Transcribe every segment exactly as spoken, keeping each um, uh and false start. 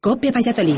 COPE Valladolid.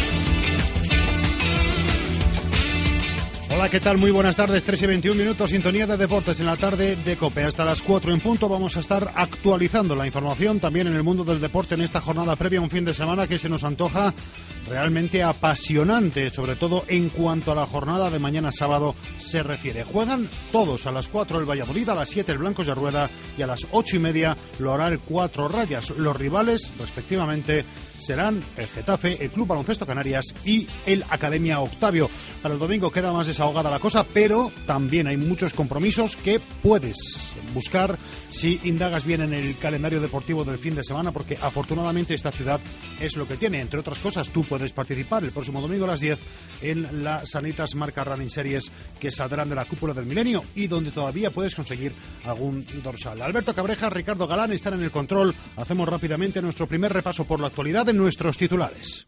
Hola, ¿qué tal? Muy buenas tardes, tres y veintiún minutos, sintonía de deportes en la tarde de COPE. Hasta las cuatro en punto vamos a estar actualizando la información también en el mundo del deporte en esta jornada previa a un fin de semana que se nos antoja realmente apasionante, sobre todo en cuanto a la jornada de mañana sábado se refiere. Juegan todos a las cuatro el Valladolid, a las siete el Blancos de Rueda y a las ocho y media lo hará el Cuatro Rayas. Los rivales, respectivamente, serán el Getafe, el Club Baloncesto Canarias y el Academia Octavio. Para el domingo queda más desahogada la cosa, pero también hay muchos compromisos que puedes buscar si indagas bien en el calendario deportivo del fin de semana, porque afortunadamente esta ciudad es lo que tiene. Entre otras cosas, tú puedes participar el próximo domingo a las diez en la Sanitas Marca Running Series que saldrán de la Cúpula del Milenio y donde todavía puedes conseguir algún dorsal. Alberto Cabreja, Ricardo Galán están en el control. Hacemos rápidamente nuestro primer repaso por la actualidad en nuestros titulares.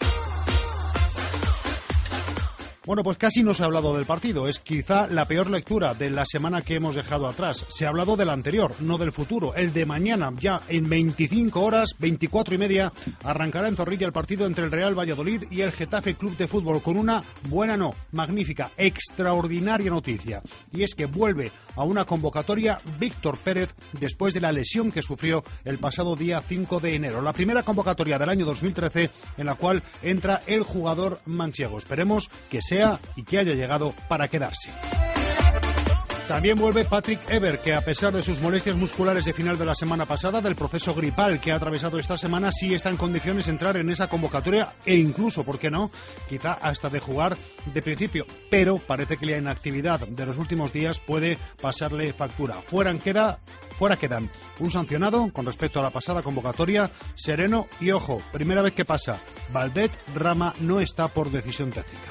Bueno, pues casi no se ha hablado del partido. Es quizá la peor lectura de la semana que hemos dejado atrás. Se ha hablado del anterior, no del futuro. El de mañana, ya en veinticinco horas, veinticuatro y media, arrancará en Zorrilla el partido entre el Real Valladolid y el Getafe Club de Fútbol, con una buena, no, magnífica, extraordinaria noticia. Y es que vuelve a una convocatoria Víctor Pérez después de la lesión que sufrió el pasado día cinco de enero. La primera convocatoria del año dos mil trece en la cual entra el jugador manchego. Esperemos que sea y que haya llegado para quedarse. También vuelve Patrick Eber, que a pesar de sus molestias musculares de final de la semana pasada, del proceso gripal que ha atravesado esta semana, sí está en condiciones de entrar en esa convocatoria e incluso, ¿por qué no?, quizá hasta de jugar de principio. Pero parece que la inactividad de los últimos días puede pasarle factura. Fuera queda, fuera quedan un sancionado con respecto a la pasada convocatoria, Sereno y, ojo, primera vez que pasa, Valdet Rama no está por decisión técnica.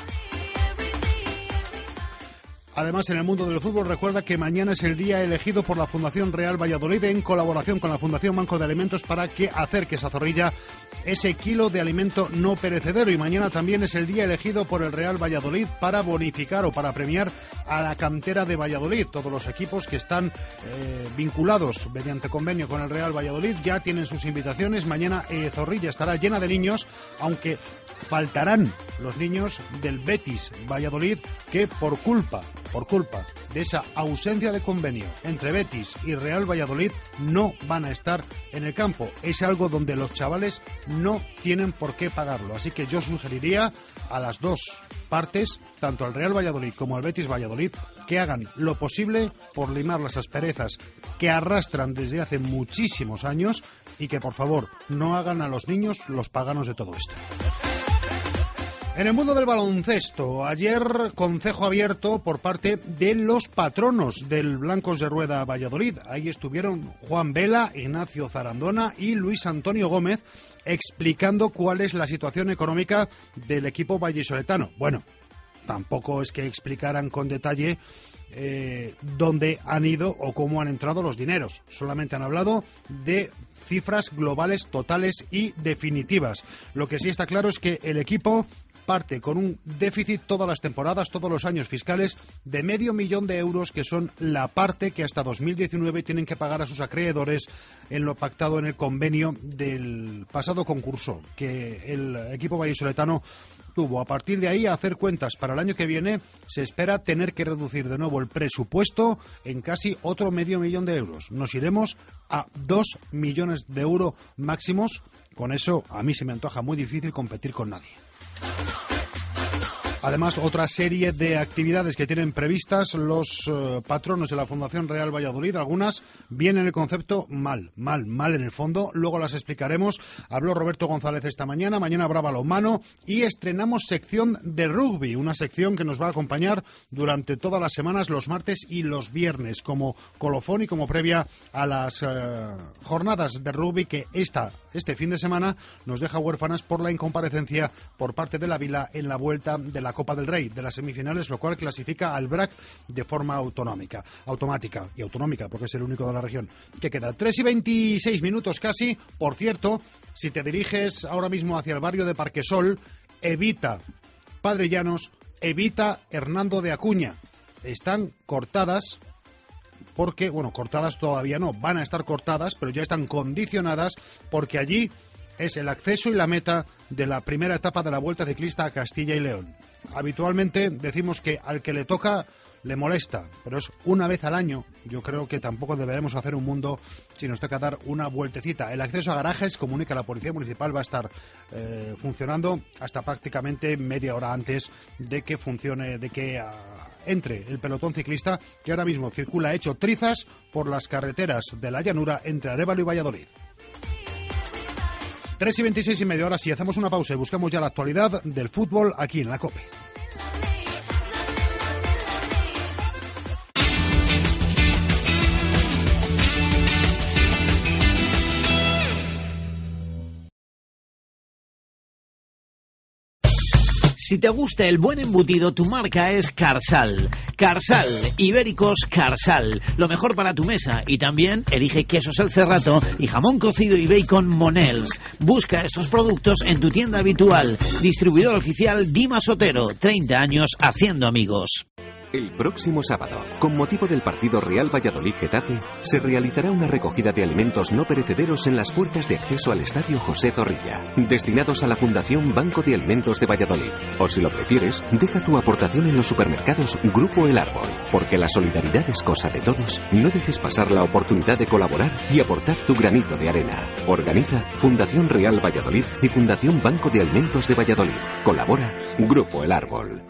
Además, en el mundo del fútbol, recuerda que mañana es el día elegido por la Fundación Real Valladolid en colaboración con la Fundación Banco de Alimentos para que acerques a Zorrilla ese kilo de alimento no perecedero. Y mañana también es el día elegido por el Real Valladolid para bonificar o para premiar a la cantera de Valladolid. Todos los equipos que están eh, vinculados mediante convenio con el Real Valladolid ya tienen sus invitaciones. Mañana eh, Zorrilla estará llena de niños, aunque faltarán los niños del Betis Valladolid, que por culpa, por culpa de esa ausencia de convenio entre Betis y Real Valladolid no van a estar en el campo. Es algo donde los chavales no tienen por qué pagarlo. Así que yo sugeriría a las dos partes, tanto al Real Valladolid como al Betis Valladolid, que hagan lo posible por limar las asperezas que arrastran desde hace muchísimos años y que por favor no hagan a los niños los paganos de todo esto. En el mundo del baloncesto, ayer concejo abierto por parte de los patronos del Blancos de Rueda Valladolid. Ahí estuvieron Juan Vela, Ignacio Zarandona y Luis Antonio Gómez explicando cuál es la situación económica del equipo vallisoletano. Bueno, tampoco es que explicaran con detalle eh, dónde han ido o cómo han entrado los dineros. Solamente han hablado de cifras globales, totales y definitivas. Lo que sí está claro es que el equipo parte con un déficit todas las temporadas, todos los años fiscales, de medio millón de euros, que son la parte que hasta dos mil diecinueve tienen que pagar a sus acreedores en lo pactado en el convenio del pasado concurso que el equipo vallisoletano tuvo. A partir de ahí, a hacer cuentas para el año que viene, se espera tener que reducir de nuevo el presupuesto en casi otro medio millón de euros. Nos iremos a dos millones de euros máximos. Con eso, a mí se me antoja muy difícil competir con nadie. Además, otra serie de actividades que tienen previstas los eh, patronos de la Fundación Real Valladolid. Algunas vienen el concepto mal, mal, mal en el fondo. Luego las explicaremos. Habló Roberto González esta mañana. Mañana habrá balonmano y estrenamos sección de rugby. Una sección que nos va a acompañar durante todas las semanas, los martes y los viernes, como colofón y como previa a las eh, jornadas de rugby que esta, este fin de semana nos deja huérfanas por la incomparecencia por parte de la Vila en la vuelta de la Copa del Rey, de las semifinales, lo cual clasifica al B R A C de forma autonómica, automática y autonómica, porque es el único de la región que queda. tres y veintiséis minutos casi. Por cierto, si te diriges ahora mismo hacia el barrio de Parquesol, evita Padre Llanos, evita Hernando de Acuña. Están cortadas porque, bueno, cortadas todavía no, van a estar cortadas, pero ya están condicionadas porque allí es el acceso y la meta de la primera etapa de la Vuelta Ciclista a Castilla y León. Habitualmente decimos que al que le toca le molesta, pero es una vez al año. Yo creo que tampoco deberemos hacer un mundo si nos toca dar una vueltecita. El acceso a garajes, comunica la Policía Municipal, va a estar eh, funcionando hasta prácticamente media hora antes de que funcione, de que uh, entre el pelotón ciclista, que ahora mismo circula hecho trizas por las carreteras de la llanura entre Arévalo y Valladolid. tres y veintiséis y media horas, si hacemos una pausa y buscamos ya la actualidad del fútbol aquí en la COPE. Si te gusta el buen embutido, tu marca es Carsal. Carsal, Ibéricos Carsal. Lo mejor para tu mesa. Y también elige quesos El Cerrato y jamón cocido y bacon Monels. Busca estos productos en tu tienda habitual. Distribuidor oficial Dimas Otero. treinta años haciendo amigos. El próximo sábado, con motivo del partido Real Valladolid-Getafe, se realizará una recogida de alimentos no perecederos en las puertas de acceso al Estadio José Zorrilla, destinados a la Fundación Banco de Alimentos de Valladolid. O si lo prefieres, deja tu aportación en los supermercados Grupo El Árbol, porque la solidaridad es cosa de todos. No dejes pasar la oportunidad de colaborar y aportar tu granito de arena. Organiza Fundación Real Valladolid y Fundación Banco de Alimentos de Valladolid. Colabora Grupo El Árbol.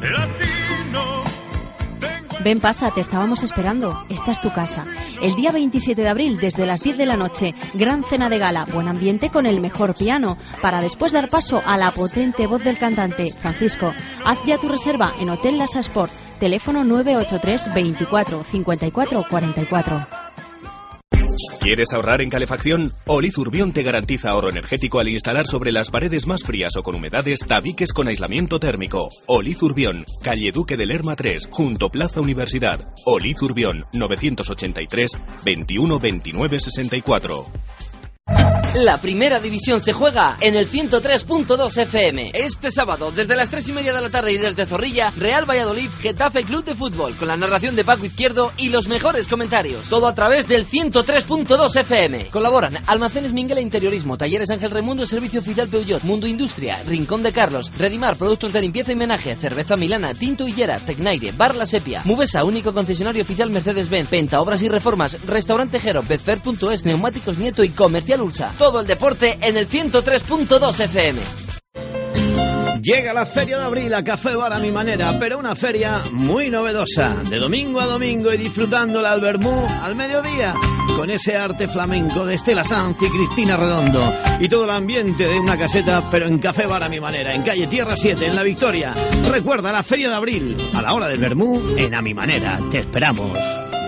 Ven, pasa, te estábamos esperando. Esta es tu casa. El día veintisiete de abril, desde las diez de la noche, gran cena de gala, buen ambiente con el mejor piano, para después dar paso a la potente voz del cantante. Francisco, haz ya tu reserva en Hotel Lasa Sport, teléfono nueve ocho tres veinticuatro cincuenta y cuatro cuarenta y cuatro. ¿Quieres ahorrar en calefacción? Oliz Urbión te garantiza ahorro energético al instalar sobre las paredes más frías o con humedades tabiques con aislamiento térmico. Oliz Urbión, calle Duque de Lerma tres, junto Plaza Universidad. Oliz Urbión, novecientos ochenta y tres, veintiuno veintinueve sesenta y cuatro. La primera división se juega en el ciento tres punto dos F M. Este sábado, desde las tres y media de la tarde y desde Zorrilla, Real Valladolid, Getafe Club de Fútbol, con la narración de Paco Izquierdo y los mejores comentarios. Todo a través del ciento tres punto dos F M. Colaboran Almacenes Minguela Interiorismo, Talleres Ángel Raimundo, Servicio Oficial Peugeot, Mundo Industria, Rincón de Carlos, Redimar, Productos de Limpieza y Menaje, Cerveza Milana, Tinto Hillera, Tecnaire, Bar La Sepia, Mubesa, único concesionario oficial Mercedes-Benz, Penta, Obras y Reformas, Restaurante Jero, Betfair punto es, Neumáticos Nieto y Comercial Ursa. Todo el deporte en el ciento tres punto dos F M. Llega la Feria de Abril a Café Bar a mi manera, pero una feria muy novedosa, de domingo a domingo y disfrutándola al vermú al mediodía, con ese arte flamenco de Estela Sanz y Cristina Redondo, y todo el ambiente de una caseta, pero en Café Bar a mi manera, en calle Tierra siete, en La Victoria. Recuerda la Feria de Abril, a la hora del vermú, en A mi manera. Te esperamos.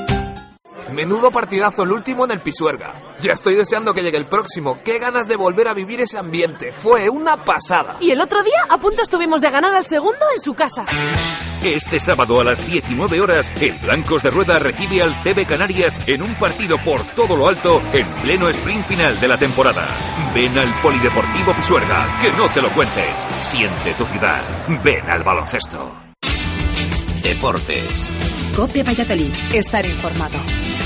Menudo partidazo el último en el Pisuerga. Ya estoy deseando que llegue el próximo. Qué ganas de volver a vivir ese ambiente. Fue una pasada. Y el otro día a punto estuvimos de ganar al segundo en su casa. Este sábado a las diecinueve horas, el Blancos de Rueda recibe al T V Canarias en un partido por todo lo alto en pleno sprint final de la temporada. Ven al Polideportivo Pisuerga, que no te lo cuente. Siente tu ciudad. Ven al baloncesto. Deportes. COPE Valladolid. Estar informado.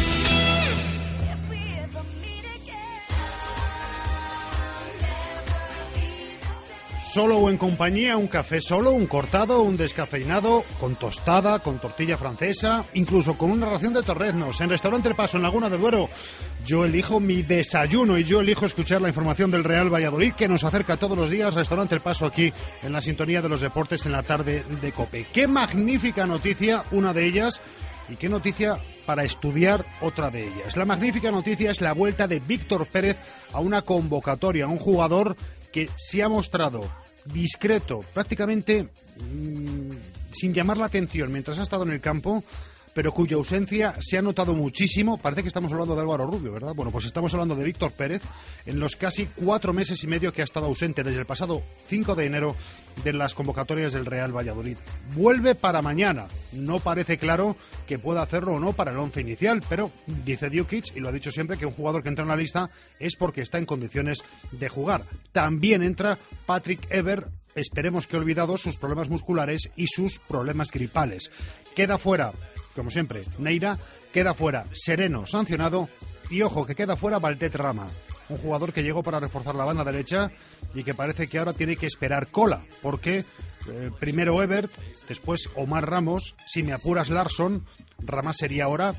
Solo o en compañía, un café solo, un cortado, un descafeinado, con tostada, con tortilla francesa, incluso con una ración de torreznos. En Restaurante El Paso, en Laguna de Duero, yo elijo mi desayuno y yo elijo escuchar la información del Real Valladolid, que nos acerca todos los días. Restaurante El Paso, aquí en la sintonía de los deportes en la tarde de COPE. ¡Qué magnífica noticia, una de ellas! Y qué noticia para estudiar, otra de ellas. La magnífica noticia es la vuelta de Víctor Pérez a una convocatoria, a un jugador que se ha mostrado discreto, prácticamente mmm, sin llamar la atención mientras ha estado en el campo, pero cuya ausencia se ha notado muchísimo. Parece que estamos hablando de Álvaro Rubio, ¿verdad? Bueno, pues estamos hablando de Víctor Pérez en los casi cuatro meses y medio que ha estado ausente desde el pasado cinco de enero de las convocatorias del Real Valladolid. Vuelve para mañana. No parece claro que pueda hacerlo o no para el once inicial, pero dice Djukic, y lo ha dicho siempre, que un jugador que entra en la lista es porque está en condiciones de jugar. También entra Patrick Ever, esperemos que olvidado sus problemas musculares y sus problemas gripales. Queda fuera, como siempre, Neira, queda fuera Sereno, sancionado, y ojo que queda fuera Valtet Rama, un jugador que llegó para reforzar la banda derecha y que parece que ahora tiene que esperar cola, porque eh, primero Evert, después Omar Ramos, si me apuras Larsson, Ramos sería ahora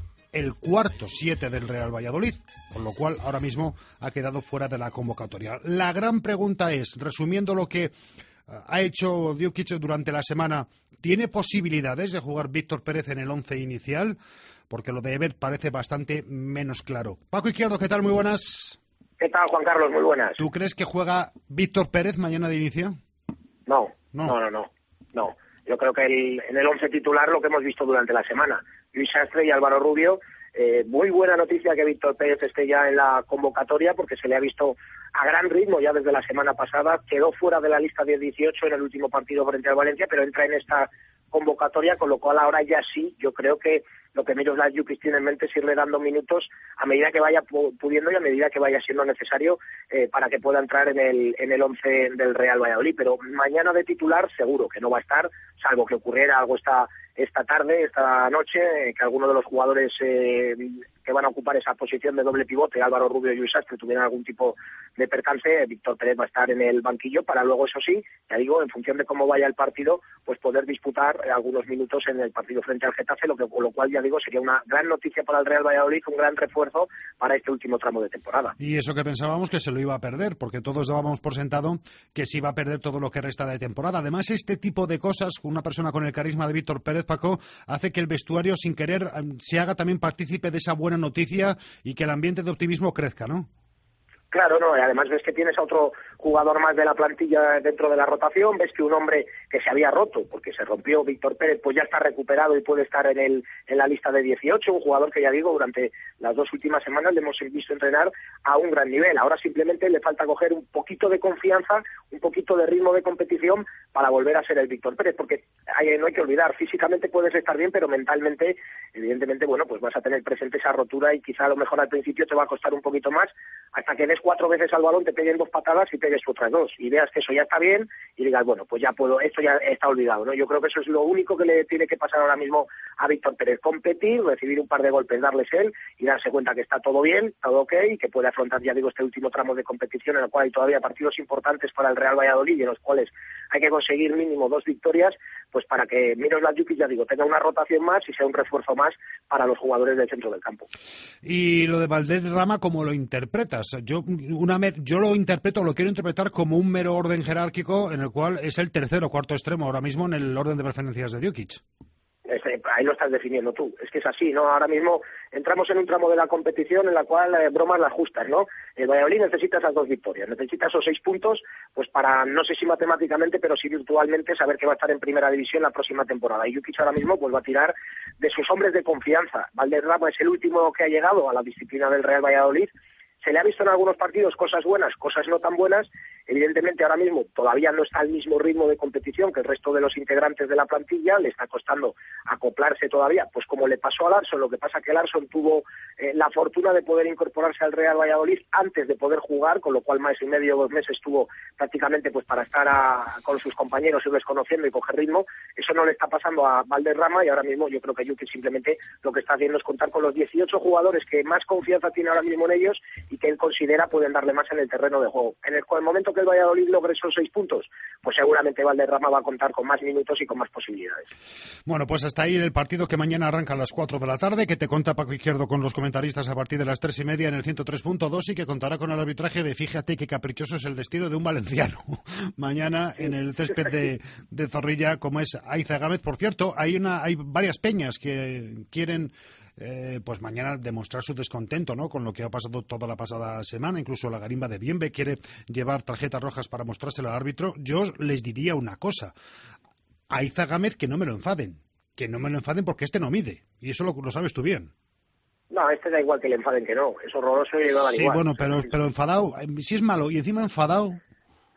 el cuarto siete del Real Valladolid, con lo cual ahora mismo ha quedado fuera de la convocatoria. La gran pregunta es, resumiendo lo que ha hecho Djukic durante la semana, ¿tiene posibilidades de jugar Víctor Pérez en el once inicial? Porque lo de Evert parece bastante menos claro. Paco Izquierdo, ¿qué tal? Muy buenas. ¿Qué tal, Juan Carlos? Muy buenas. ¿Tú crees que juega Víctor Pérez mañana de inicio? No, no, no, no. no. no. Yo creo que el, en el once titular lo que hemos visto durante la semana, Luis Sastre y Álvaro Rubio. Eh, muy buena noticia que Víctor Pérez esté ya en la convocatoria, porque se le ha visto a gran ritmo ya desde la semana pasada. Quedó fuera de la lista de dieciocho en el último partido frente al Valencia, pero entra en esta convocatoria, con lo cual ahora ya sí, yo creo que lo que Miroslav Djukic tiene en mente es irle dando minutos a medida que vaya pudiendo y a medida que vaya siendo necesario eh, para que pueda entrar en el en el once del Real Valladolid. Pero mañana de titular seguro que no va a estar, salvo que ocurriera algo esta esta tarde, esta noche, eh, que alguno de los jugadores eh, que van a ocupar esa posición de doble pivote, Álvaro Rubio y Luis Sastre, tuvieran algún tipo de percance. Víctor Pérez va a estar en el banquillo para luego, eso sí, ya digo, en función de cómo vaya el partido, pues poder disputar eh, algunos minutos en el partido frente al Getafe, lo que con lo cual ya digo sería una gran noticia para el Real Valladolid, un gran refuerzo para este último tramo de temporada. Y eso que pensábamos que se lo iba a perder, porque todos dábamos por sentado que se iba a perder todo lo que resta de temporada. Además, este tipo de cosas, una persona con el carisma de Víctor Pérez, Paco, hace que el vestuario, sin querer, se haga también partícipe de esa buena noticia y que el ambiente de optimismo crezca, ¿no? Claro, no, y además ves que tienes a otro jugador más de la plantilla dentro de la rotación, ves que un hombre que se había roto, porque se rompió Víctor Pérez, pues ya está recuperado y puede estar en el en la lista de dieciocho, un jugador que ya digo, durante las dos últimas semanas le hemos visto entrenar a un gran nivel. Ahora simplemente le falta coger un poquito de confianza, un poquito de ritmo de competición para volver a ser el Víctor Pérez, porque hay, no hay que olvidar, físicamente puedes estar bien, pero mentalmente, evidentemente, bueno, pues vas a tener presente esa rotura y quizá a lo mejor al principio te va a costar un poquito más, hasta que des cuatro veces al balón, te peguen dos patadas y pegues otras dos, y veas que eso ya está bien y digas, bueno, pues ya puedo, esto ya está olvidado, ¿no? Yo creo que eso es lo único que le tiene que pasar ahora mismo a Víctor Pérez, competir, recibir un par de golpes, darles él y darse cuenta que está todo bien, todo ok, y que puede afrontar, ya digo, este último tramo de competición en el cual hay todavía partidos importantes para el Real Valladolid y en los cuales hay que conseguir mínimo dos victorias, pues para que Miroslav Djukic, ya digo, tenga una rotación más y sea un refuerzo más para los jugadores del centro del campo. Y lo de Valderrama, ¿cómo lo interpretas? Yo una mer yo lo interpreto, lo quiero interpretar como un mero orden jerárquico en el cual es el tercero o cuarto extremo ahora mismo en el orden de preferencias de Djukic. Ahí lo estás definiendo tú, es que es así, ¿no? Ahora mismo entramos en un tramo de la competición en la cual eh, bromas las justas, ¿no? El Valladolid necesita esas dos victorias, necesita esos seis puntos, pues para, no sé si matemáticamente, pero sí virtualmente, saber que va a estar en primera división la próxima temporada. Y Djukic ahora mismo pues va a tirar de sus hombres de confianza. Valderrama es el último que ha llegado a la disciplina del Real Valladolid. Se le ha visto en algunos partidos cosas buenas, cosas no tan buenas. Evidentemente ahora mismo todavía no está al mismo ritmo de competición que el resto de los integrantes de la plantilla, le está costando acoplarse todavía, pues como le pasó a Larsson. Lo que pasa que Larsson tuvo eh, la fortuna de poder incorporarse al Real Valladolid antes de poder jugar, con lo cual mes y medio, dos meses estuvo prácticamente pues para estar a, con sus compañeros, irles conociendo y coger ritmo. Eso no le está pasando a Valderrama y ahora mismo yo creo que Djukic simplemente lo que está haciendo es contar con los dieciocho jugadores que más confianza tiene ahora mismo en ellos y que él considera pueden darle más en el terreno de juego. En el, en el momento que el Valladolid logre esos seis puntos, pues seguramente Valderrama va a contar con más minutos y con más posibilidades. Bueno, pues hasta ahí el partido que mañana arranca a las cuatro de la tarde, que te cuenta Paco Izquierdo con los comentaristas a partir de las tres y media en el ciento tres punto dos y que contará con el arbitraje de fíjate qué caprichoso es el destino de un valenciano. Mañana en el césped de, de Zorrilla, como es Aiza Gámez. Por cierto, hay, una, hay varias peñas que quieren... Eh, pues mañana demostrar su descontento, ¿no?, con lo que ha pasado toda la pasada semana. Incluso la Garimba de Bienve quiere llevar tarjetas rojas para mostrárselo al árbitro. Yo les diría una cosa: a Aiza Gámez que no me lo enfaden, que no me lo enfaden porque este no mide, y eso lo, lo sabes tú bien. No, a este da igual que le enfaden que no, es horroroso y le va a dar sí, igual. Sí, bueno, pero, pero enfadado, si es malo y encima enfadado...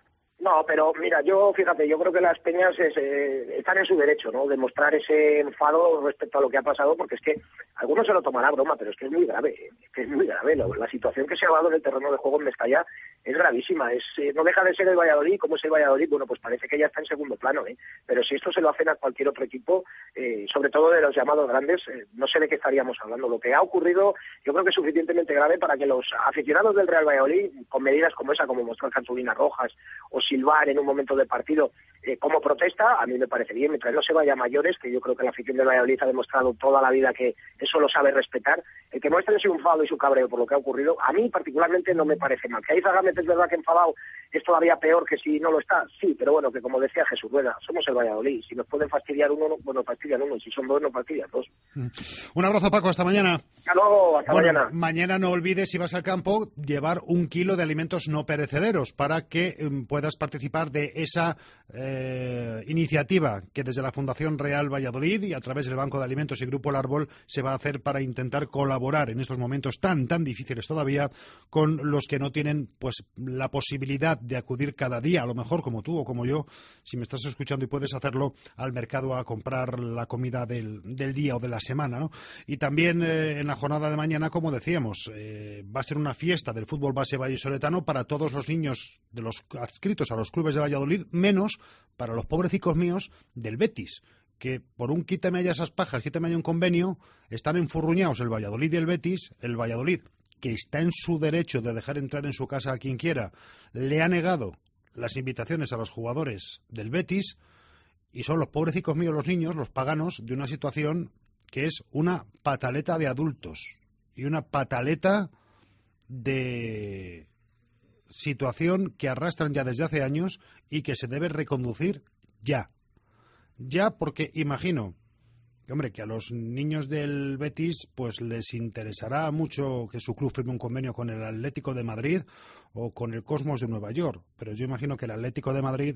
No, pero mira, yo, fíjate, yo creo que las peñas es, eh, están en su derecho, ¿no?, de mostrar ese enfado respecto a lo que ha pasado, porque es que algunos se lo tomará broma, pero es que es muy grave, ¿eh? Es que es muy grave. La, la situación que se ha dado en el terreno de juego en Mestalla es gravísima. Es, eh, no deja de ser el Valladolid. Como es el Valladolid, bueno, pues parece que ya está en segundo plano, ¿eh? Pero si esto se lo hacen a cualquier otro equipo, eh, sobre todo de los llamados grandes, eh, no sé de qué estaríamos hablando. Lo que ha ocurrido, yo creo que es suficientemente grave para que los aficionados del Real Valladolid, con medidas como esa, como mostrar cartulinas rojas o silbar en un momento de partido eh, como protesta, a mí me parece bien, mientras no se vaya a mayores, que yo creo que la afición del Valladolid ha demostrado toda la vida que eso lo sabe respetar. El que muestre su enfado y su cabreo por lo que ha ocurrido, a mí particularmente no me parece mal. Que ahí Zagamet es verdad que enfadado es todavía peor que si no lo está, sí, pero bueno, que como decía Jesús Rueda, somos el Valladolid, si nos pueden fastidiar uno, bueno, fastidian uno, y si son dos, nos fastidian dos. Un abrazo, Paco, hasta mañana. Hasta luego, hasta bueno, mañana. Mañana no olvides, si vas al campo, llevar un kilo de alimentos no perecederos para que eh, puedas participar de esa eh, iniciativa que desde la Fundación Real Valladolid y a través del Banco de Alimentos y Grupo El Árbol se va a hacer para intentar colaborar en estos momentos tan, tan difíciles todavía con los que no tienen pues la posibilidad de acudir cada día, a lo mejor como tú o como yo, si me estás escuchando y puedes hacerlo, al mercado a comprar la comida del, del día o de la semana, ¿no? Y también eh, en la jornada de mañana, como decíamos, eh, va a ser una fiesta del fútbol base vallisoletano para todos los niños de los adscritos a los clubes de Valladolid, menos para los pobrecicos míos del Betis, que por un quítame allá esas pajas, quítame allá un convenio, están enfurruñados el Valladolid y el Betis. El Valladolid, que está en su derecho de dejar entrar en su casa a quien quiera, le ha negado las invitaciones a los jugadores del Betis, y son los pobrecicos míos, los niños, los paganos, de una situación que es una pataleta de adultos y una pataleta de situación que arrastran ya desde hace años y que se debe reconducir ya. Ya, porque imagino que, hombre, que a los niños del Betis pues les interesará mucho que su club firme un convenio con el Atlético de Madrid o con el Cosmos de Nueva York, pero yo imagino que el Atlético de Madrid,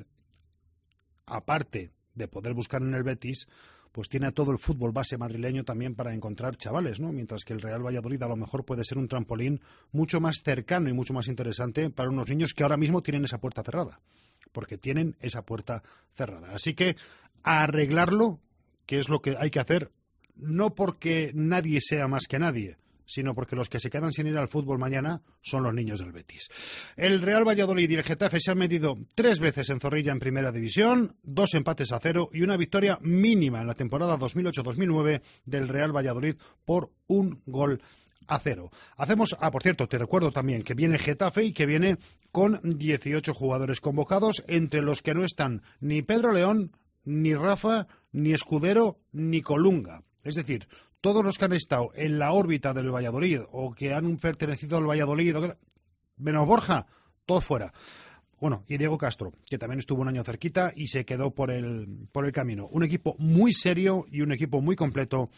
aparte de poder buscar en el Betis, pues tiene a todo el fútbol base madrileño también para encontrar chavales, ¿no? Mientras que el Real Valladolid a lo mejor puede ser un trampolín mucho más cercano y mucho más interesante para unos niños que ahora mismo tienen esa puerta cerrada, porque tienen esa puerta cerrada. Así que a arreglarlo, que es lo que hay que hacer, no porque nadie sea más que nadie, sino porque los que se quedan sin ir al fútbol mañana son los niños del Betis. El Real Valladolid y el Getafe se han medido tres veces en Zorrilla en Primera División, dos empates a cero y una victoria mínima en la temporada dos mil ocho dos mil nueve del Real Valladolid por un gol a cero. Hacemos, ah, por cierto, te recuerdo también que viene Getafe y que viene con dieciocho jugadores convocados, entre los que no están ni Pedro León, ni Rafa, ni Escudero, ni Colunga. Es decir, todos los que han estado en la órbita del Valladolid o que han pertenecido al Valladolid, menos Borja, todos fuera. Bueno, y Diego Castro, que también estuvo un año cerquita y se quedó por el, por el camino. Un equipo muy serio y un equipo muy completo,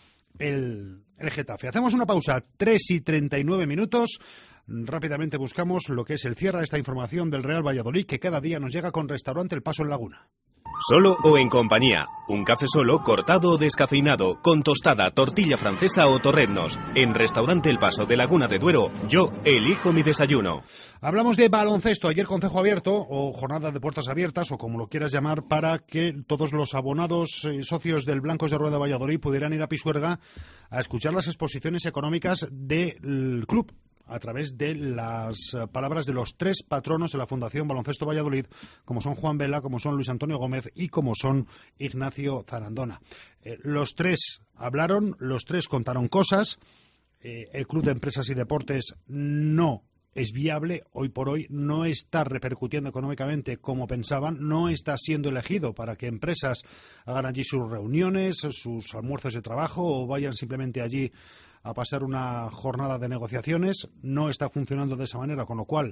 el, el Getafe. Hacemos una pausa, tres y treinta y nueve minutos. Rápidamente buscamos lo que es el cierre de esta información del Real Valladolid, que cada día nos llega con Restaurante El Paso en Laguna. Solo o en compañía. Un café solo, cortado o descafeinado, con tostada, tortilla francesa o torreznos. En Restaurante El Paso de Laguna de Duero, yo elijo mi desayuno. Hablamos de baloncesto. Ayer concejo abierto, o jornada de puertas abiertas, o como lo quieras llamar, para que todos los abonados y socios del Blancos de Rueda Valladolid pudieran ir a Pisuerga a escuchar las exposiciones económicas del club, a través de las palabras de los tres patronos de la Fundación Baloncesto Valladolid, como son Juan Vela, como son Luis Antonio Gómez y como son Ignacio Zarandona. Eh, los tres hablaron, los tres contaron cosas. Eh, el Club de Empresas y Deportes no es viable, hoy por hoy no está repercutiendo económicamente como pensaban, no está siendo elegido para que empresas hagan allí sus reuniones, sus almuerzos de trabajo o vayan simplemente allí a pasar una jornada de negociaciones. No está funcionando de esa manera, con lo cual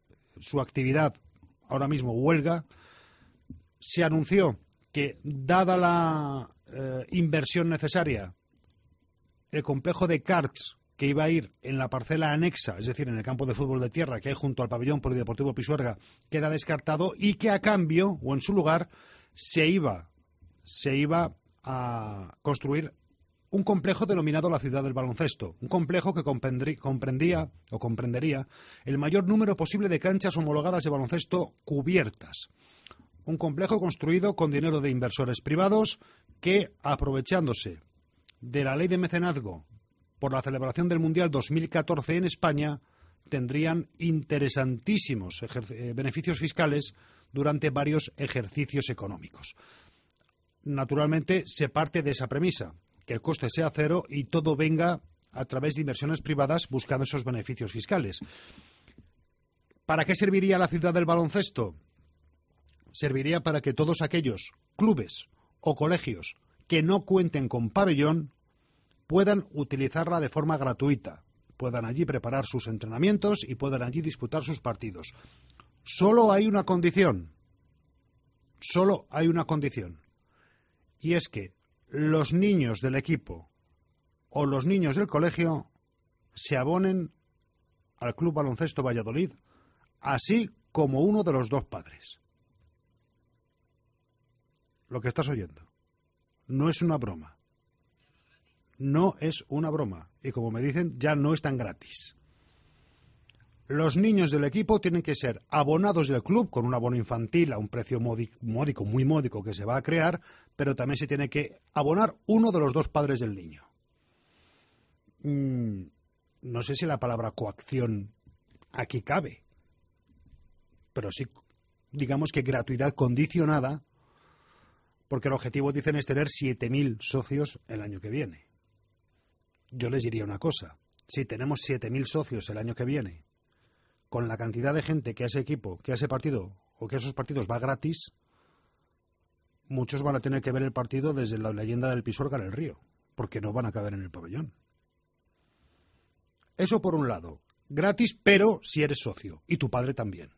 su actividad ahora mismo huelga. Se anunció que, dada la eh, inversión necesaria, el complejo de karts que iba a ir en la parcela anexa, es decir, en el campo de fútbol de tierra que hay junto al pabellón polideportivo Pisuerga, queda descartado, y que a cambio, o en su lugar, se iba, se iba a construir un complejo denominado la Ciudad del Baloncesto, un complejo que comprendía o comprendería el mayor número posible de canchas homologadas de baloncesto cubiertas. Un complejo construido con dinero de inversores privados que, aprovechándose de la ley de mecenazgo por la celebración del Mundial dos mil catorce en España, tendrían interesantísimos eh, beneficios fiscales durante varios ejercicios económicos. Naturalmente, se parte de esa premisa, que el coste sea cero y todo venga a través de inversiones privadas buscando esos beneficios fiscales. ¿Para qué serviría la Ciudad del Baloncesto? Serviría para que todos aquellos clubes o colegios que no cuenten con pabellón puedan utilizarla de forma gratuita, puedan allí preparar sus entrenamientos y puedan allí disputar sus partidos. Solo hay una condición, solo hay una condición, y es que los niños del equipo o los niños del colegio se abonen al Club Baloncesto Valladolid, así como uno de los dos padres. Lo que estás oyendo no es una broma. No es una broma. Y como me dicen, ya no es tan gratis. Los niños del equipo tienen que ser abonados del club con un abono infantil a un precio módico, muy módico que se va a crear, pero también se tiene que abonar uno de los dos padres del niño. Mm, no sé si la palabra coacción aquí cabe, pero sí, digamos que gratuidad condicionada, porque el objetivo, dicen, es tener siete mil socios el año que viene. Yo les diría una cosa: si tenemos siete mil socios el año que viene, con la cantidad de gente que a ese equipo, que a ese partido o que a esos partidos va gratis, muchos van a tener que ver el partido desde la leyenda del Pisuerga en el Río, porque no van a caber en el pabellón. Eso por un lado, gratis, pero si eres socio, y tu padre también.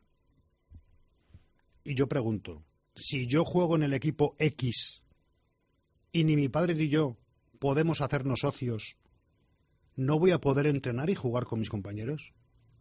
Y yo pregunto, si yo juego en el equipo X y ni mi padre ni yo podemos hacernos socios, ¿no voy a poder entrenar y jugar con mis compañeros?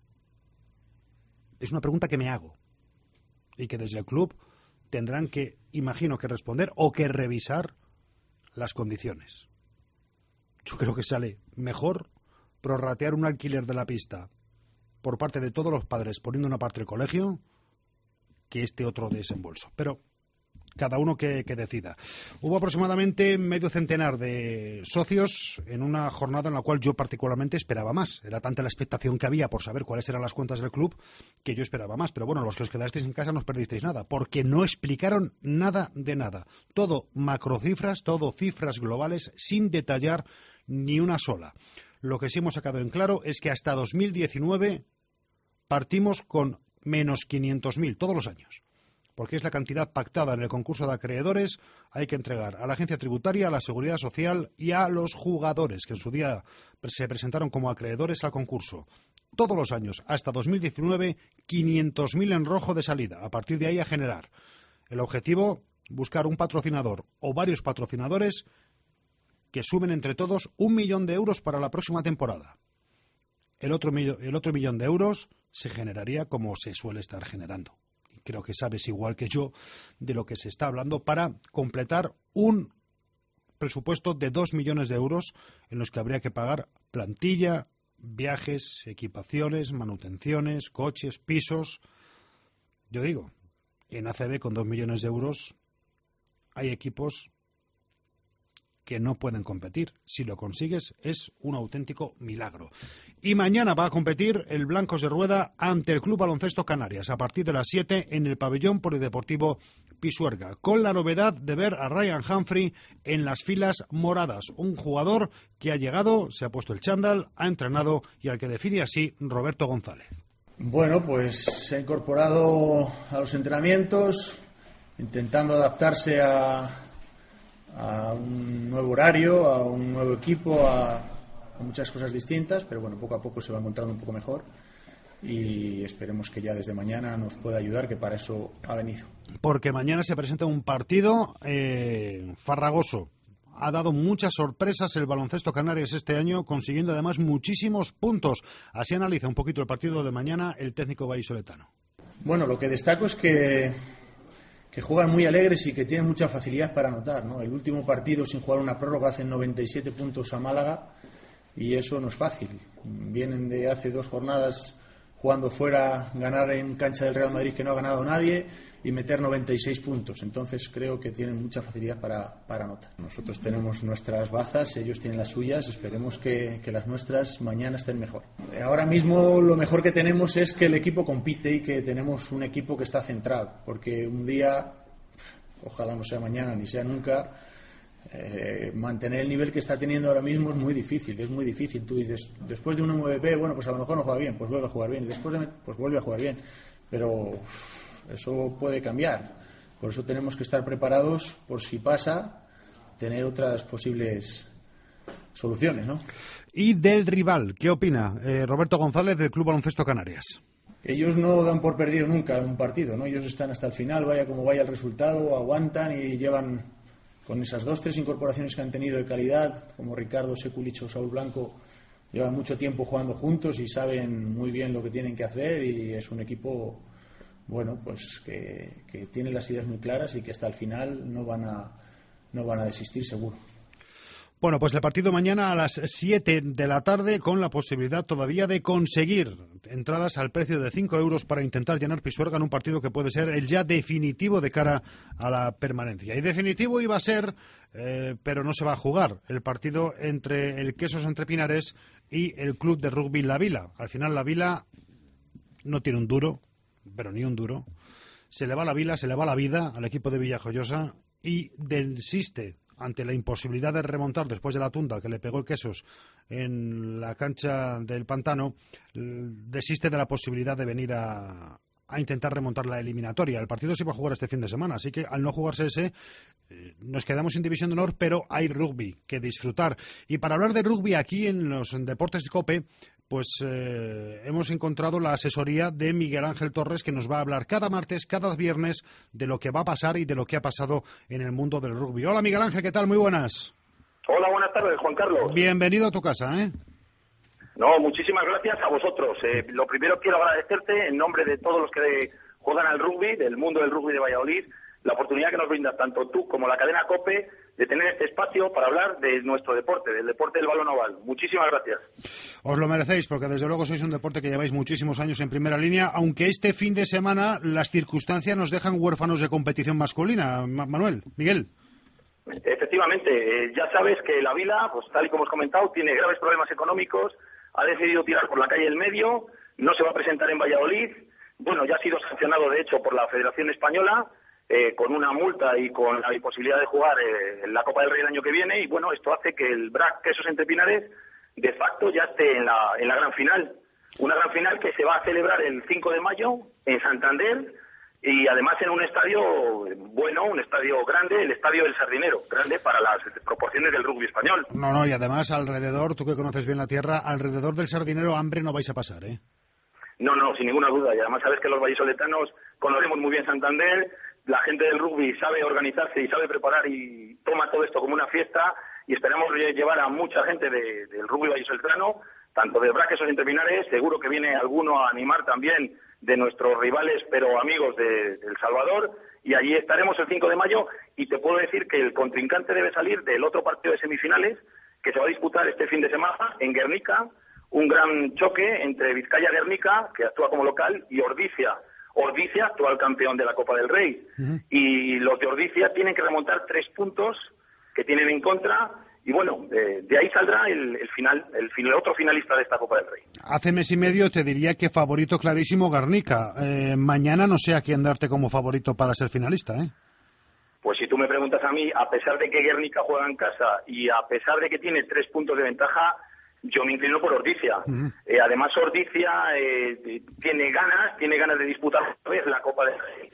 Es una pregunta que me hago y que desde el club tendrán que, imagino, que responder o que revisar las condiciones. Yo creo que sale mejor prorratear un alquiler de la pista por parte de todos los padres poniendo una parte del colegio que este otro desembolso. Pero cada uno que, que decida. Hubo aproximadamente medio centenar de socios en una jornada en la cual yo particularmente esperaba más. Era tanta la expectación que había por saber cuáles eran las cuentas del club que yo esperaba más. Pero bueno, los que os quedasteis en casa no os perdisteis nada, porque no explicaron nada de nada. Todo macrocifras, todo cifras globales, sin detallar ni una sola. Lo que sí hemos sacado en claro es que hasta dos mil diecinueve partimos con menos quinientos mil todos los años, porque es la cantidad pactada en el concurso de acreedores. Hay que entregar a la agencia tributaria, a la seguridad social y a los jugadores que en su día se presentaron como acreedores al concurso. Todos los años, hasta dos mil diecinueve, quinientos mil en rojo de salida. A partir de ahí a generar. El objetivo, buscar un patrocinador o varios patrocinadores que sumen entre todos un millón de euros para la próxima temporada. El otro, el otro millón de euros se generaría como se suele estar generando. Creo que sabes igual que yo de lo que se está hablando para completar un presupuesto de dos millones de euros en los que habría que pagar plantilla, viajes, equipaciones, manutenciones, coches, pisos. Yo digo, en A C B con dos millones de euros hay equipos que no pueden competir. Si lo consigues es un auténtico milagro. Y mañana va a competir el Blancos de Rueda ante el Club Baloncesto Canarias a partir de las siete en el pabellón polideportivo Pisuerga, con la novedad de ver a Ryan Humphrey en las filas moradas, un jugador que ha llegado, se ha puesto el chándal, ha entrenado y al que define así Roberto González. Bueno, pues se ha incorporado a los entrenamientos intentando adaptarse a a un nuevo horario, a un nuevo equipo, a, a muchas cosas distintas, pero bueno, poco a poco se va encontrando un poco mejor y esperemos que ya desde mañana nos pueda ayudar, que para eso ha venido. Porque mañana se presenta un partido eh, farragoso. Ha dado muchas sorpresas el baloncesto Canarias este año, consiguiendo además muchísimos puntos. Así analiza un poquito el partido de mañana el técnico vallisoletano. Bueno, lo que destaco es que que juegan muy alegres y que tienen mucha facilidad para anotar, ¿no? El último partido sin jugar una prórroga hacen noventa y siete puntos a Málaga y eso no es fácil. Vienen de hace dos jornadas jugando fuera, ganar en cancha del Real Madrid que no ha ganado nadie y meter noventa y seis puntos. Entonces creo que tienen mucha facilidad para, para anotar. Nosotros tenemos nuestras bazas, ellos tienen las suyas, esperemos que, que las nuestras mañana estén mejor. Ahora mismo lo mejor que tenemos es que el equipo compite y que tenemos un equipo que está centrado, porque un día, ojalá no sea mañana ni sea nunca, eh, mantener el nivel que está teniendo ahora mismo es muy difícil, es muy difícil. Tú dices, después de un M V P, bueno, pues a lo mejor no juega bien, pues vuelve a jugar bien, y después de, pues vuelve a jugar bien, pero eso puede cambiar. Por eso tenemos que estar preparados por si pasa, tener otras posibles soluciones, ¿no? Y del rival, ¿qué opina eh, Roberto González del Club Baloncesto Canarias? Ellos no dan por perdido nunca un partido, ¿no? Ellos están hasta el final, vaya como vaya el resultado, aguantan y llevan, con esas dos, tres incorporaciones que han tenido de calidad, como Ricardo Sekulic o Saúl Blanco, llevan mucho tiempo jugando juntos y saben muy bien lo que tienen que hacer, y es un equipo, bueno, pues que, que tiene las ideas muy claras y que hasta el final no van a, no van a desistir seguro. Bueno, pues el partido mañana a las siete de la tarde, con la posibilidad todavía de conseguir entradas al precio de cinco euros para intentar llenar Pisuerga en un partido que puede ser el ya definitivo de cara a la permanencia. Y definitivo iba a ser, eh, pero no se va a jugar, el partido entre el Quesos Entre Pinares y el Club de Rugby La Vila. Al final La Vila no tiene un duro, pero ni un duro. Se le va la Vila, se le va la vida al equipo de Villajoyosa y desiste ante la imposibilidad de remontar después de la tunda que le pegó el Quesos en la cancha del Pantano. Desiste de la posibilidad de venir a, a intentar remontar la eliminatoria. El partido se iba a jugar este fin de semana, así que al no jugarse ese, eh, nos quedamos sin División de Honor, pero hay rugby que disfrutar. Y para hablar de rugby aquí en los Deportes COPE, pues eh, hemos encontrado la asesoría de Miguel Ángel Torres, que nos va a hablar cada martes, cada viernes, de lo que va a pasar y de lo que ha pasado en el mundo del rugby. Hola Miguel Ángel, ¿qué tal? Muy buenas. Hola, buenas tardes, Juan Carlos. Bienvenido a tu casa, ¿eh? No, muchísimas gracias a vosotros. Eh, lo primero quiero agradecerte en nombre de todos los que juegan al rugby, del mundo del rugby de Valladolid, la oportunidad que nos brindas tanto tú como la cadena COPE de tener este espacio para hablar de nuestro deporte, del deporte del balón oval. Muchísimas gracias. Os lo merecéis, porque desde luego sois un deporte que lleváis muchísimos años en primera línea, aunque este fin de semana las circunstancias nos dejan huérfanos de competición masculina. Ma- Manuel, Miguel. Efectivamente, eh, ya sabes que la Vila, pues tal y como os he comentado, tiene graves problemas económicos, ha decidido tirar por la calle del medio, no se va a presentar en Valladolid. Bueno, ya ha sido sancionado de hecho por la Federación Española, Eh, con una multa y con la imposibilidad de jugar eh, en la Copa del Rey el año que viene, y bueno, esto hace que el B R A C Quesos Entre Pinares de facto ya esté en la, en la gran final, una gran final que se va a celebrar el cinco de mayo en Santander, y además en un estadio bueno, un estadio grande, el Estadio del Sardinero, grande para las proporciones del rugby español. No, no, y además alrededor, tú que conoces bien la tierra, alrededor del Sardinero hambre no vais a pasar, ¿eh? No, no, sin ninguna duda, y además sabes que los vallisoletanos conocemos muy bien Santander. La gente del rugby sabe organizarse y sabe preparar y toma todo esto como una fiesta, y esperamos llevar a mucha gente de, del rugby vallisoletano, tanto de B R A C Quesos Entre Pinares, seguro que viene alguno a animar también de nuestros rivales pero amigos de, de El Salvador, y allí estaremos el cinco de mayo, y te puedo decir que el contrincante debe salir del otro partido de semifinales que se va a disputar este fin de semana en Guernica, un gran choque entre Vizcaya-Guernica, que actúa como local, y Ordizia. Ordizia, actual campeón de la Copa del Rey. Uh-huh. Y los de Ordizia tienen que remontar tres puntos que tienen en contra, y bueno, de, de ahí saldrá el, el final, el, el otro finalista de esta Copa del Rey. Hace mes y medio te diría que favorito clarísimo Guernica. Eh, mañana no sé a quién darte como favorito para ser finalista, ¿eh? Pues si tú me preguntas a mí, a pesar de que Guernica juega en casa y a pesar de que tiene tres puntos de ventaja, yo me inclino por Ordizia. Uh-huh. Eh, además, Ordizia eh, tiene ganas, tiene ganas de disputar otra vez la Copa del Rey.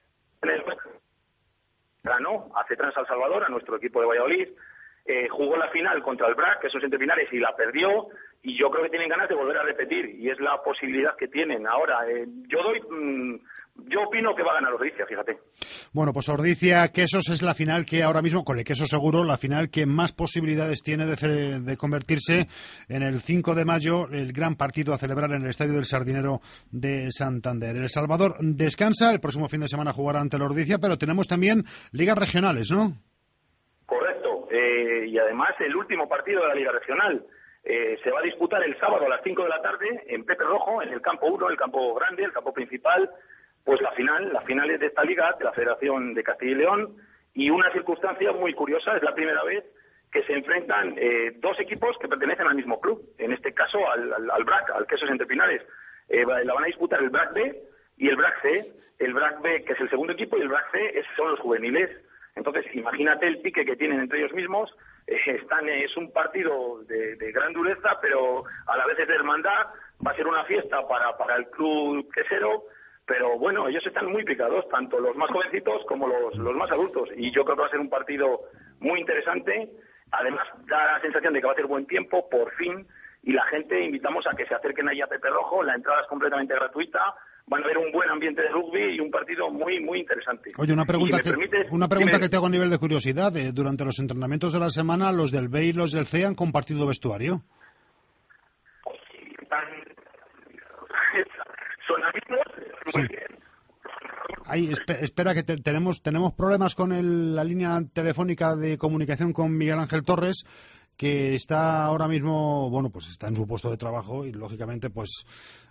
Ganó hace Trans Al Salvador a nuestro equipo de Valladolid. Eh, jugó la final contra el B R A C, Quesos Entre Pinares, y la perdió. Y yo creo que tienen ganas de volver a repetir, y es la posibilidad que tienen ahora. Eh, yo doy, mmm, yo opino que va a ganar Ordizia, fíjate. Bueno, pues Ordizia Quesos es la final que ahora mismo, con el queso seguro, la final que más posibilidades tiene de, de convertirse en el cinco de mayo, el gran partido a celebrar en el Estadio del Sardinero de Santander. El Salvador descansa, el próximo fin de semana jugará ante el Ordizia, pero tenemos también ligas regionales, ¿no? Correcto, eh, y además el último partido de la Liga Regional eh, se va a disputar el sábado a las cinco de la tarde en Pepe Rojo, en el campo uno, el campo grande, el campo principal. Pues la final, la final es de esta liga, de la Federación de Castilla y León, y una circunstancia muy curiosa, es la primera vez que se enfrentan eh, dos equipos que pertenecen al mismo club, en este caso al, al, al B R A C, al Quesos Entre Pinares. Eh, la van a disputar el B R A C B y el B R A C C, el B R A C B que es el segundo equipo y el B R A C C es, son los juveniles. Entonces, imagínate el pique que tienen entre ellos mismos, eh, están, eh, es un partido de, de gran dureza, pero a la vez es de hermandad, va a ser una fiesta para, para el club quesero. Pero bueno, ellos están muy picados, tanto los más jovencitos como los, los más adultos. Y yo creo que va a ser un partido muy interesante. Además, da la sensación de que va a ser buen tiempo, por fin. Y la gente, invitamos a que se acerquen ahí a Pepe Rojo. La entrada es completamente gratuita. Van a ver un buen ambiente de rugby y un partido muy, muy interesante. Oye, una pregunta, si que, permites, una pregunta dime... que te hago a nivel de curiosidad. Eh, durante los entrenamientos de la semana, ¿los del B y los del C han compartido vestuario? Son amigos, muy bien. Ay, esp- espera que te- tenemos tenemos problemas con el- la línea telefónica de comunicación con Miguel Ángel Torres, que está ahora mismo, bueno, pues está en su puesto de trabajo y lógicamente pues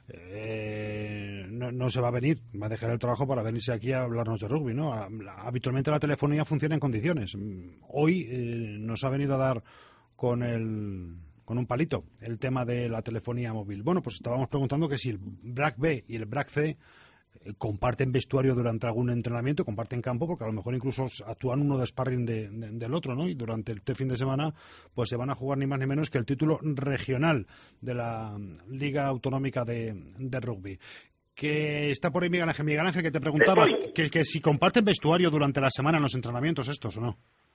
eh, no, no se va a venir, va a dejar el trabajo para venirse aquí a hablarnos de rugby, ¿no? A- la- habitualmente la telefonía funciona en condiciones. Hoy eh, nos ha venido a dar con el con un palito el tema de la telefonía móvil. Bueno, pues estábamos preguntando que si el B R A C B y el B R A C C eh, comparten vestuario durante algún entrenamiento, comparten campo, porque a lo mejor incluso actúan uno de sparring de, de, del otro, ¿no? Y durante este fin de semana pues se van a jugar ni más ni menos que el título regional de la Liga Autonómica de, de Rugby. Que está por ahí Miguel Ángel. Miguel Ángel, que te preguntaba que, que si comparten vestuario durante la semana en los entrenamientos estos o no.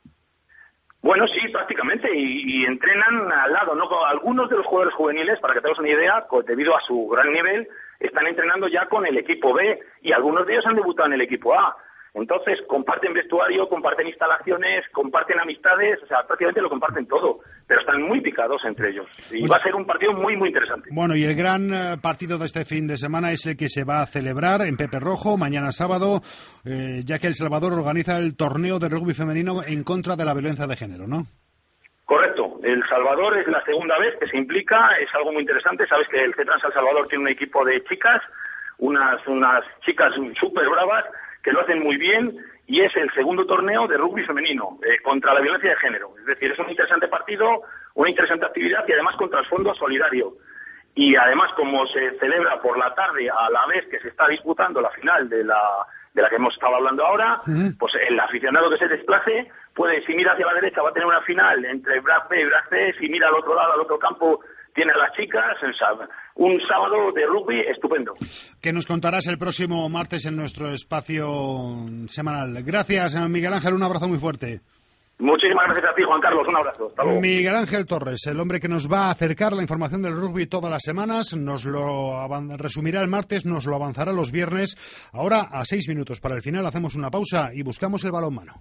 Bueno, sí, prácticamente, y, y entrenan al lado, ¿no? Algunos de los jugadores juveniles, para que tengas una idea, debido a su gran nivel, están entrenando ya con el equipo B, y algunos de ellos han debutado en el equipo A. Entonces, comparten vestuario, comparten instalaciones, comparten amistades, o sea, prácticamente lo comparten todo, pero están muy picados entre ellos. Y pues va a ser un partido muy, muy interesante. Bueno, y el gran eh, partido de este fin de semana es el que se va a celebrar en Pepe Rojo, mañana sábado, eh, ya que El Salvador organiza el torneo de rugby femenino en contra de la violencia de género, ¿no? Correcto. El Salvador es la segunda vez que se implica, es algo muy interesante. Sabes que el C-Trans El Salvador tiene un equipo de chicas, unas, unas chicas súper bravas, que lo hacen muy bien, y es el segundo torneo de rugby femenino eh, contra la violencia de género. Es decir, es un interesante partido, una interesante actividad y además con trasfondo solidario. Y además, como se celebra por la tarde a la vez que se está disputando la final de la de la que hemos estado hablando ahora, uh-huh. pues el aficionado que se desplace puede, si mira hacia la derecha, va a tener una final entre B R A C B y B R A C C, si mira al otro lado, al otro campo, tiene a las chicas, un sábado de rugby estupendo. Que nos contarás el próximo martes en nuestro espacio semanal. Gracias, Miguel Ángel, un abrazo muy fuerte. Muchísimas gracias a ti, Juan Carlos, un abrazo. Hasta luego. Miguel Ángel Torres, el hombre que nos va a acercar la información del rugby todas las semanas, nos lo resumirá el martes, nos lo avanzará los viernes. Ahora, a seis minutos para el final, hacemos una pausa y buscamos el balonmano.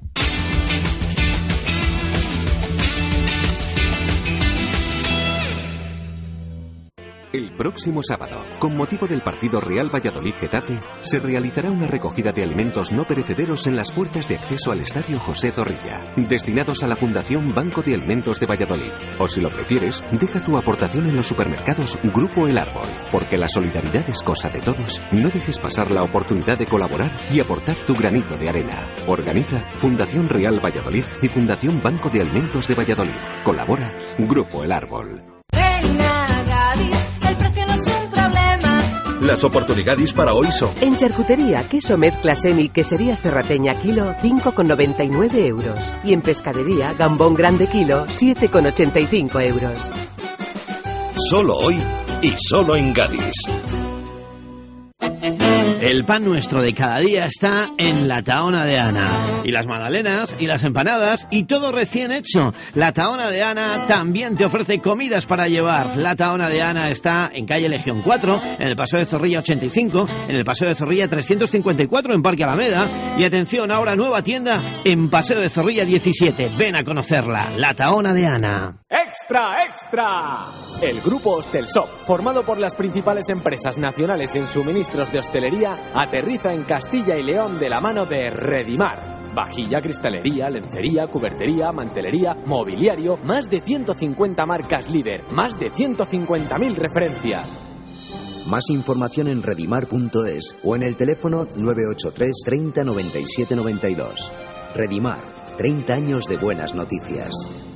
El próximo sábado, con motivo del partido Real Valladolid-Getafe, se realizará una recogida de alimentos no perecederos en las puertas de acceso al Estadio José Zorrilla, destinados a la Fundación Banco de Alimentos de Valladolid. O si lo prefieres, deja tu aportación en los supermercados Grupo El Árbol, porque la solidaridad es cosa de todos. No dejes pasar la oportunidad de colaborar y aportar tu granito de arena. Organiza Fundación Real Valladolid y Fundación Banco de Alimentos de Valladolid. Colabora Grupo El Árbol. Venga, Gadis, el precio no es un problema. Las oportunidades para hoy son: en charcutería, queso mezcla semi, queserías cerrateña kilo, cinco con noventa y nueve euros. Y en pescadería, gambón grande kilo, siete con ochenta y cinco euros. Solo hoy y solo en Gadis. El pan nuestro de cada día está en la Tahona de Ana. Y las magdalenas, y las empanadas, y todo recién hecho. La Tahona de Ana también te ofrece comidas para llevar. La Tahona de Ana está en calle Legión cuatro, en el Paseo de Zorrilla ochenta y cinco, en el Paseo de Zorrilla trescientos cincuenta y cuatro, en Parque Alameda. Y atención, ahora nueva tienda en Paseo de Zorrilla diecisiete. Ven a conocerla. La Tahona de Ana. ¡Extra, extra! El grupo Hostelshop, formado por las principales empresas nacionales en suministros de hostelería, aterriza en Castilla y León de la mano de Redimar. Vajilla, cristalería, lencería, cubertería, mantelería, mobiliario, más de ciento cincuenta marcas líder, más de ciento cincuenta mil referencias. Más información en redimar punto es o en el teléfono nueve ocho tres treinta noventa y siete noventa y dos. Redimar, treinta años de buenas noticias.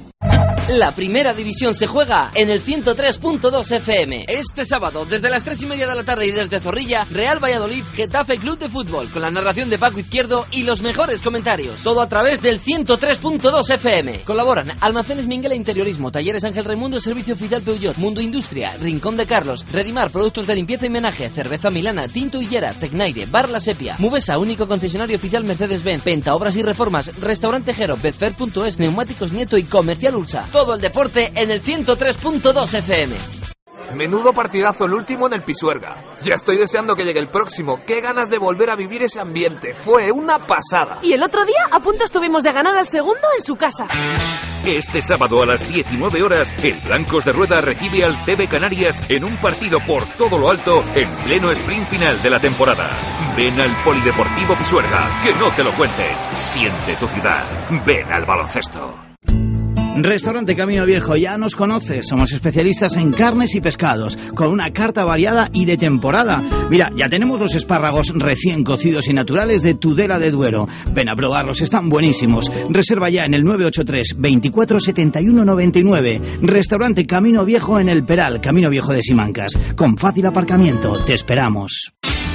La primera división se juega en el ciento tres punto dos F M. Este sábado, desde las tres y media de la tarde y desde Zorrilla, Real Valladolid, Getafe Club de Fútbol, con la narración de Paco Izquierdo y los mejores comentarios. Todo a través del ciento tres punto dos F M. Colaboran Almacenes Minguela Interiorismo, Talleres Ángel Raimundo, Servicio Oficial Peugeot, Mundo Industria, Rincón de Carlos, Redimar, Productos de Limpieza y Menaje, Cerveza Milana, Tinto Hillera, Tecnaire, Bar La Sepia, Muvesa, único concesionario oficial Mercedes-Benz, Penta, Obras y Reformas, Restaurante Jero, Betfair punto es, Neumáticos Nieto y Comercial Ulsa. Todo el deporte en el ciento tres punto dos F M. Menudo partidazo el último en el Pisuerga. Ya estoy deseando que llegue el próximo. Qué ganas de volver a vivir ese ambiente. Fue una pasada. Y el otro día a punto estuvimos de ganar al segundo en su casa. Este sábado a las diecinueve horas, el Blancos de Rueda recibe al T V Canarias en un partido por todo lo alto en pleno sprint final de la temporada. Ven al Polideportivo Pisuerga, que no te lo cuenten. Siente tu ciudad. Ven al baloncesto. Restaurante Camino Viejo, ya nos conoces, somos especialistas en carnes y pescados, con una carta variada y de temporada. Mira, ya tenemos los espárragos recién cocidos y naturales de Tudela de Duero. Ven a probarlos, están buenísimos. Reserva ya en el nueve ocho tres, veinticuatro setenta y uno noventa y nueve. Restaurante Camino Viejo en El Peral, Camino Viejo de Simancas. Con fácil aparcamiento, te esperamos.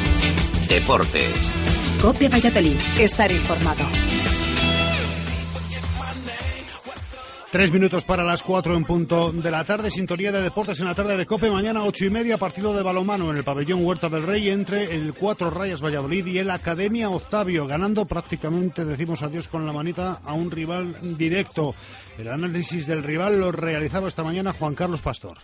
Deportes. COPE Valladolid, estar informado. Tres minutos para las cuatro en punto de la tarde, sintonía de deportes en la tarde de COPE. Mañana ocho y media, partido de balonmano en el pabellón Huerta del Rey entre el Cuatro Rayas Valladolid y el Academia Octavio, ganando prácticamente, decimos adiós con la manita, a un rival directo. El análisis del rival lo realizaba esta mañana Juan Carlos Pastor.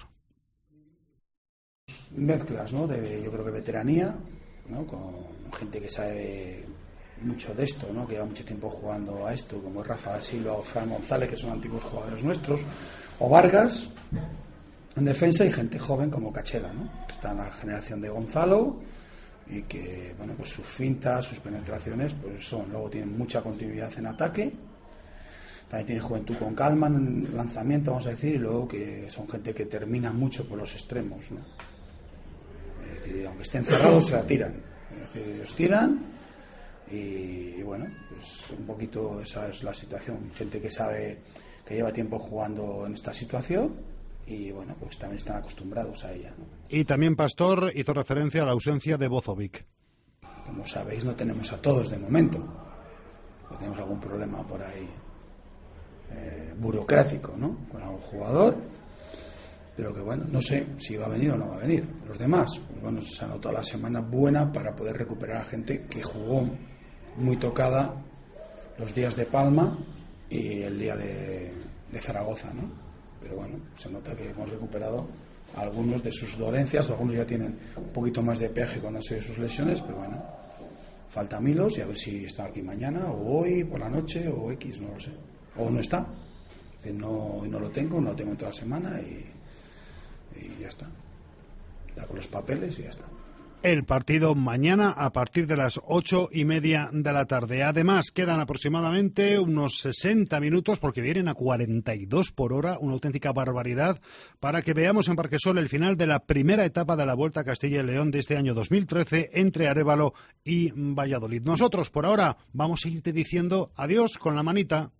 Mezclas, ¿no? De, yo creo que veteranía, ¿no? Con gente que sabe mucho de esto, ¿no? Que lleva mucho tiempo jugando a esto, como Rafa Silva o Fran González, que son antiguos jugadores nuestros, o Vargas en defensa, y gente joven como Cacheda, ¿no? Que está en la generación de Gonzalo y que, bueno, pues sus fintas, sus penetraciones, pues son, luego tienen mucha continuidad en ataque, también tienen juventud con calma en lanzamiento, vamos a decir, y luego que son gente que termina mucho por los extremos, ¿no? Es decir, aunque estén cerrados, se la tiran, es decir, ellos tiran. Y, y bueno, pues un poquito esa es la situación. Gente que sabe, que lleva tiempo jugando en esta situación y bueno, pues también están acostumbrados a ella, ¿no? Y también Pastor hizo referencia a la ausencia de Bozovic. Como sabéis, no tenemos a todos de momento. O tenemos algún problema por ahí eh, burocrático, ¿no? Con algún jugador. Pero que bueno, no sé si va a venir o no va a venir. Los demás, pues bueno, se ha notado la semana buena para poder recuperar a gente que jugó muy tocada los días de Palma y el día de, de Zaragoza, ¿no? Pero bueno, se nota que hemos recuperado algunos de sus dolencias, algunos ya tienen un poquito más de peaje cuando han sido sus lesiones, pero bueno, falta Milos y a ver si está aquí mañana o hoy por la noche o X, no lo sé, o no está. Es decir, no, no lo tengo, no lo tengo en toda la semana y, y ya está. Da con los papeles y ya está. El partido mañana a partir de las ocho y media de la tarde. Además, quedan aproximadamente unos sesenta minutos, porque vienen a cuarenta y dos por hora, una auténtica barbaridad, para que veamos en Parquesol el final de la primera etapa de la Vuelta a Castilla y León de este año dos mil trece entre Arévalo y Valladolid. Nosotros, por ahora, vamos a irte diciendo adiós con la manita.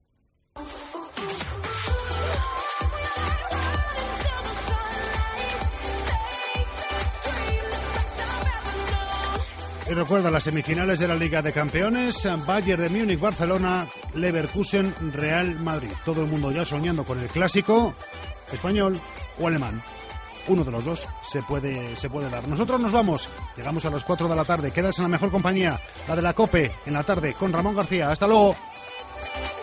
Y recuerda las semifinales de la Liga de Campeones, Bayern de Múnich, Barcelona, Leverkusen, Real Madrid. Todo el mundo ya soñando con el clásico español o alemán. uno de los dos se puede, se puede dar. Nosotros nos vamos, llegamos a las cuatro de la tarde, quedas en la mejor compañía, la de la COPE, en la tarde, con Ramón García. Hasta luego.